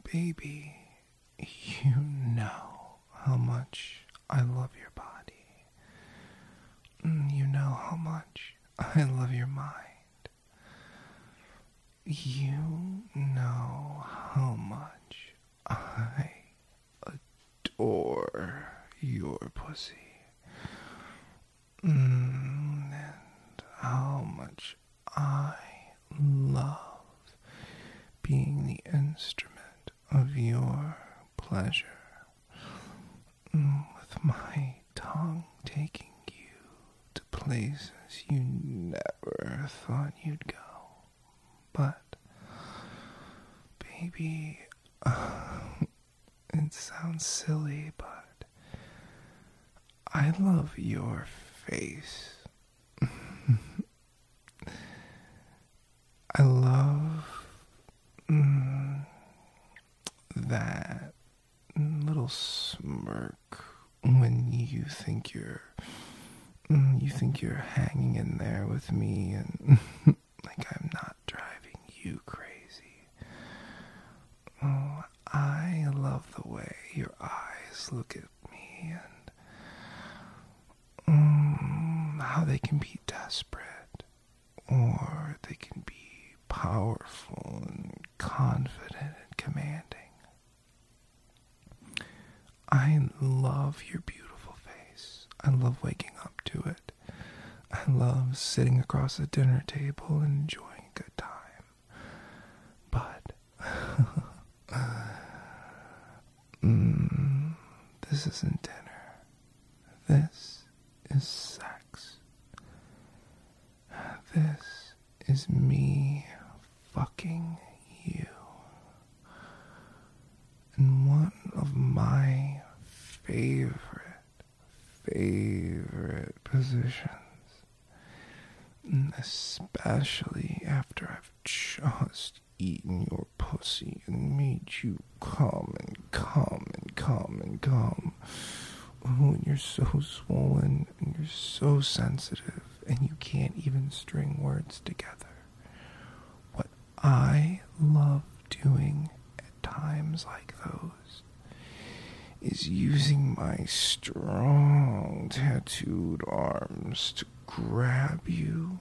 baby, you know how much I love your body. You know how much I love your mind. You know how much I adore your pussy. And how much I love being the instrument of your pleasure. With my tongue taking you to places you never thought you'd go. But, baby, it sounds silly, but I love your face. I love that little smirk when you think you're hanging in there with me and like I'm not driving you crazy. Oh, I love the way your eyes look at me and how they can be desperate or they can be powerful and confident and commanding. I love your beautiful face. I love waking up to it. I love sitting across a dinner table and enjoying a good time. But this isn't dinner. This is sex. This is me fucking you. And one of my favorite positions, especially after I've just eaten your pussy and made you come and come and come and come. Oh, and you're so swollen and you're so sensitive and you can't even string words together. What I love doing at times like those is using my strong tattooed arms to grab you,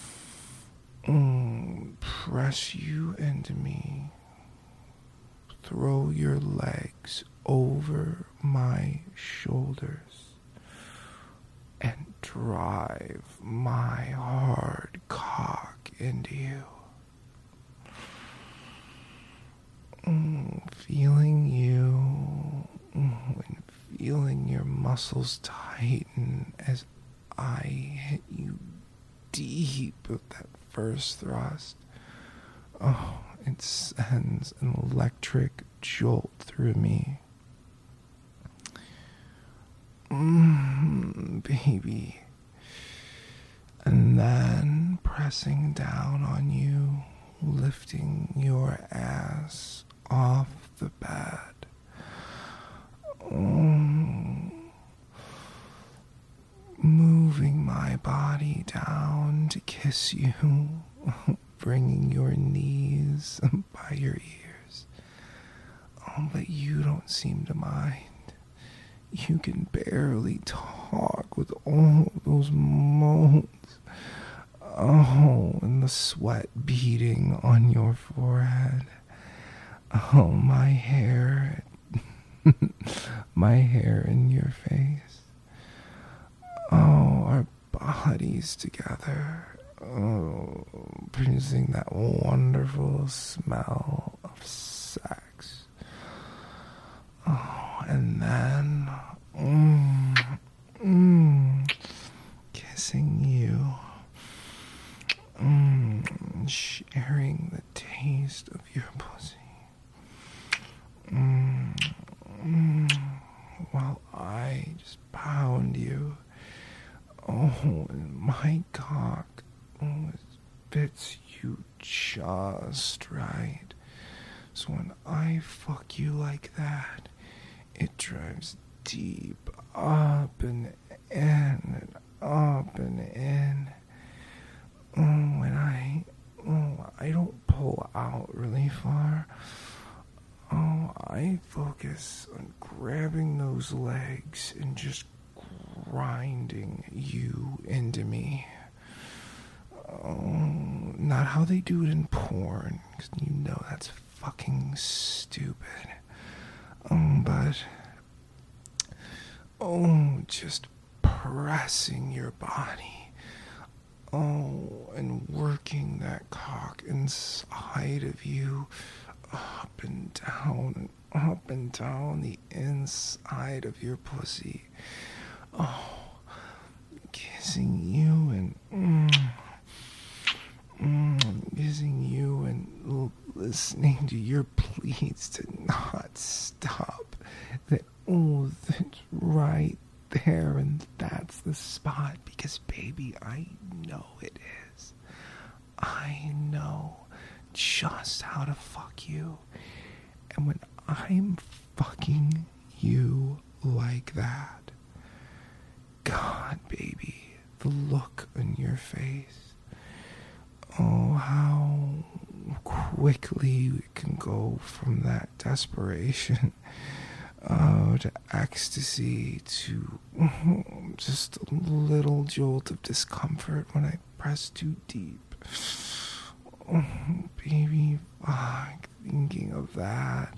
press you into me, throw your legs over my shoulders, and drive my hard cock into you. Feeling you and feeling your muscles tighten as I hit you deep with that first thrust. Oh, it sends an electric jolt through me. Baby. And then pressing down on you, lifting your ass off the bed. Moving my body down to kiss you, bringing your knees by your ears. Oh, but you don't seem to mind. You can barely talk with all of those moans. Oh, and the sweat beading on your forehead. Oh, my hair in your face. Oh, our bodies together. Oh, producing that wonderful smell of sex. Oh, and then kissing you. Sharing the taste of your pussy. While I just pound you. Oh, and my cock fits you just right. So when I fuck you like that, it drives deep up and in and up and in. I don't pull out really far. Oh, I focus on grabbing those legs and just grinding you into me. Not how they do it in porn, 'cause you know that's fucking stupid. But just pressing your body. And working that cock inside of you, up and down the inside of your pussy. Kissing you and kissing you and listening to your pleas to not stop. That's right there, and that's the spot, because baby, I know it is. I know just how to fuck you. And when I'm fucking you like that, God, baby, the look on your face. How quickly it can go from that desperation to ecstasy to just a little jolt of discomfort when I press too deep. Baby, fuck, thinking of that.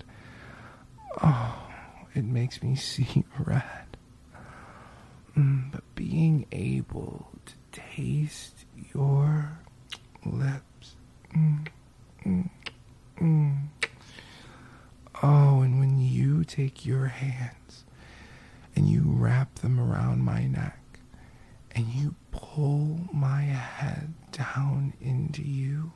It makes me see red. But being able to taste your lips. And when you take your hands and you wrap them around my neck and you pull my head down into you,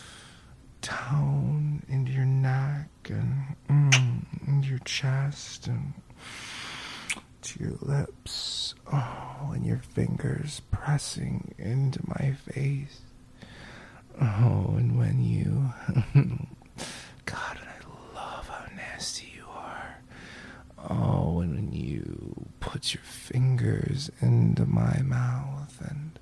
down into your neck and into your chest and to your lips, and your fingers pressing into my face. And when you God, I love how nasty you are. And when you put your fingers into my mouth and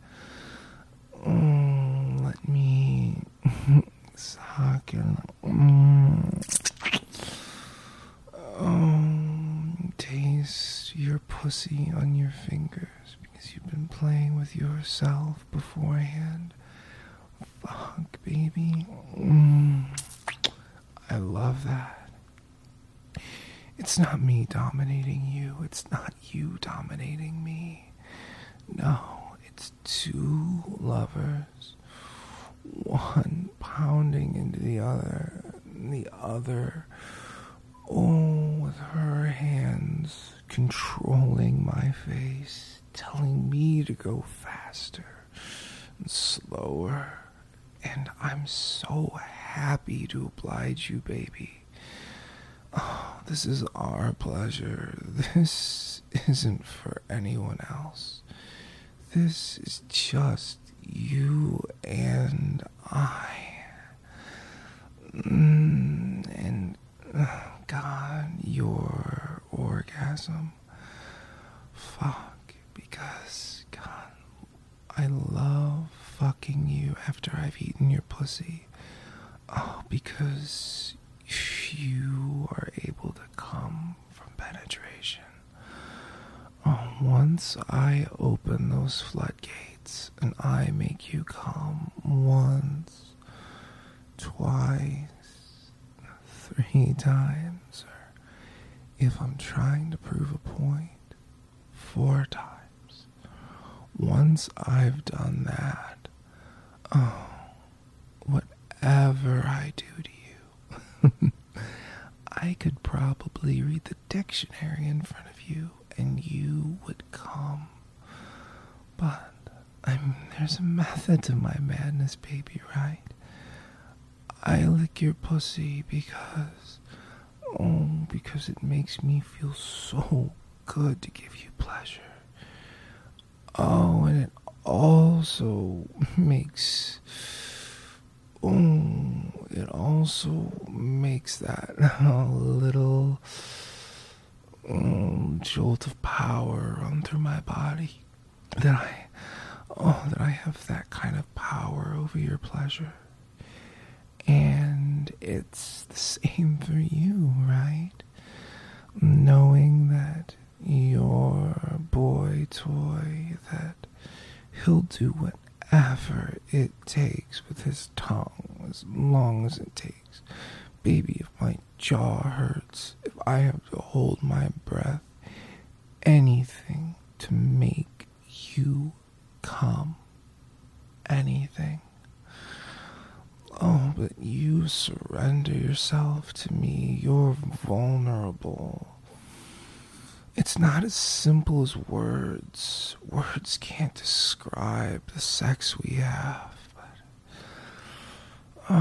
let me suck and taste your pussy on your fingers, because you've been playing with yourself beforehand. Fuck, baby. I love that. It's not me dominating you. It's not you dominating me. No, it's two lovers. One pounding into the other. And the other, with her hands controlling my face, telling me to go faster and slower. And I'm so happy to oblige you, baby. This is our pleasure. This isn't for anyone else. This is just you and I. And God, your orgasm. Fuck, because God, I love fucking you after I've eaten your pussy. Because you are able to come from penetration. Once I open those floodgates and I make you come once, twice, 3 times, or if I'm trying to prove a point, 4 times. Once I've done that, whatever I do to you, I could probably read the dictionary in front of you and you would come. But there's a method to my madness, baby, right? I lick your pussy because it makes me feel so good to give you pleasure. And it also makes that little jolt of power run through my body, that I have that kind of power over your pleasure. And it's the same for you, right? Knowing that your boy toy, that he'll do whatever it takes with his tongue, as long as it takes. Baby, if my jaw hurts, if I have to hold my breath, anything to make you come. Anything. Oh, but you surrender yourself to me. You're vulnerable. It's not as simple as words. Words can't describe the sex we have. But,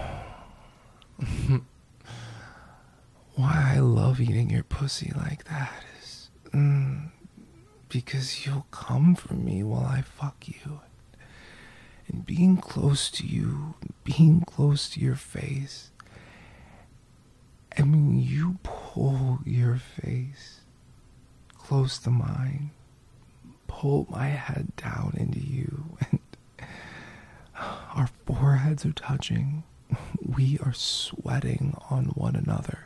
oh. Why I love eating your pussy like that is because you'll come for me while I fuck you. And being close to you, being close to your face, and when you pull your face close to mine, pull my head down into you, and our foreheads are touching, we are sweating on one another.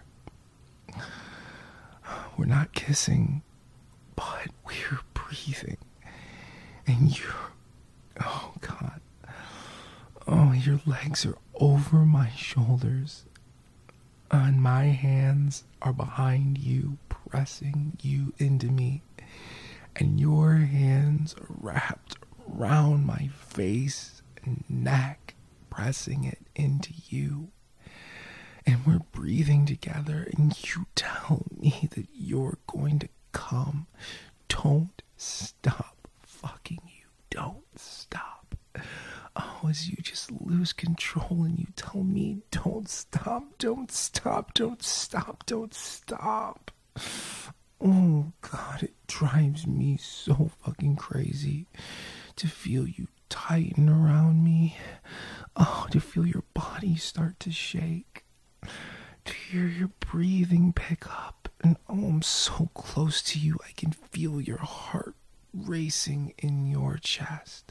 We're not kissing, but we're breathing. And you're, oh God, oh, your legs are over my shoulders, and my hands are behind you, pressing you into me, and your hands are wrapped around my face and neck, pressing it into you. And we're breathing together, and you tell me that you're going to come. Don't stop fucking you. Don't stop. Oh, as you just lose control and you tell me, don't stop, don't stop, don't stop, don't stop. Oh, God, it drives me so fucking crazy to feel you tighten around me. Oh, to feel your body start to shake. To hear your breathing pick up. And oh, I'm so close to you, I can feel your heart racing in your chest.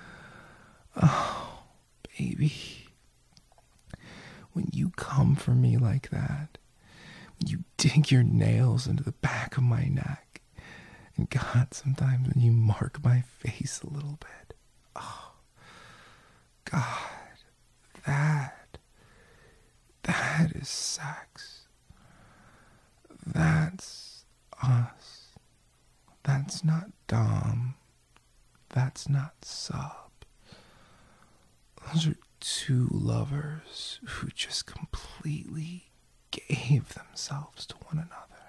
Oh, baby. When you come for me like that, when you dig your nails into the back of my neck, and God, sometimes when you mark my face a little bit, oh, God, that is sex. That's us. That's not dom. That's not sub. Those are two lovers who just completely gave themselves to one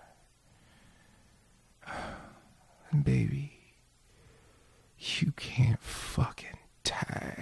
another. And baby, you can't fucking tag.